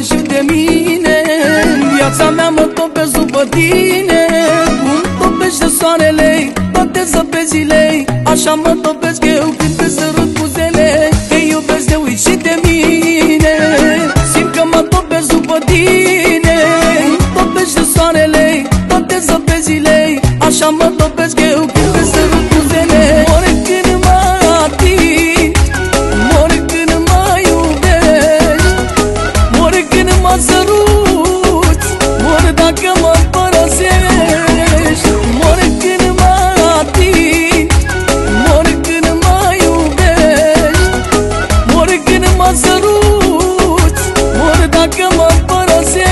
și de mine. Viața mea mă topesc după tine, cum topește soarele toate zăpezile. Așa mă topesc eu când te sărut buzele. Te iubesc, te uiți și de mine, simt că mă topesc după tine. Topește soarele toate zăpezile. Așa mă topesc eu când te sărut buzele. Ori când mă ating, ori când mă iubești, ori când mă săruți, ori dacă mă părăsești. Ori când mă ating, ori când mă iubești, ori când mă săruți, ori dacă mă părăsești.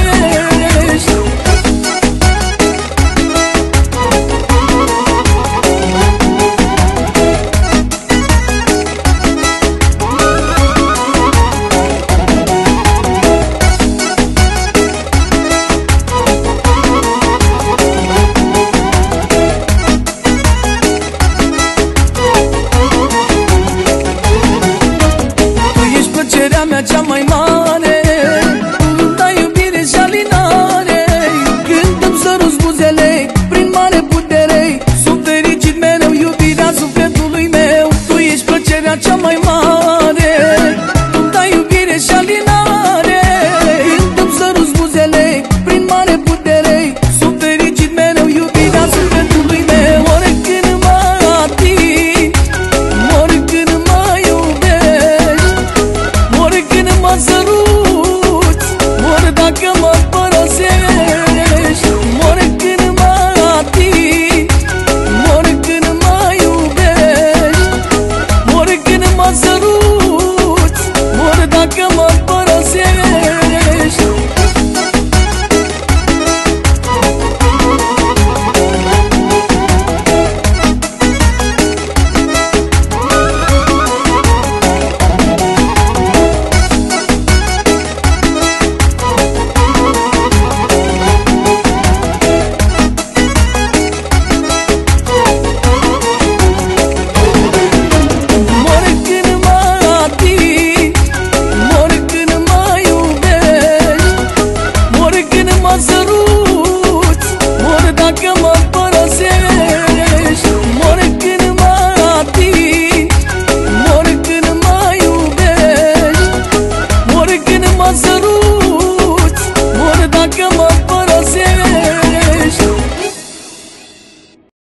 Plăcerea mea cea mai mare, îmi dai iubire și alinare. Când îmi săruți buzele prin mare putere, sunt fericit mereu, iubirea sufletului meu. Tu ești plăcerea cea mai mare, îmi dai iubire și alinare. Când îmi săruți buzele prin mare putere, sunt fericit mereu, iubirea sufletului meu. Ori când mă ating, ori când mă iubești, ori când mă săruți, ori dacă mă părăsești. Ori când mă ating, ori când mă iubești, ori când mă săruți, ori dacă mă părăsești. Mă săruți, ori dacă mă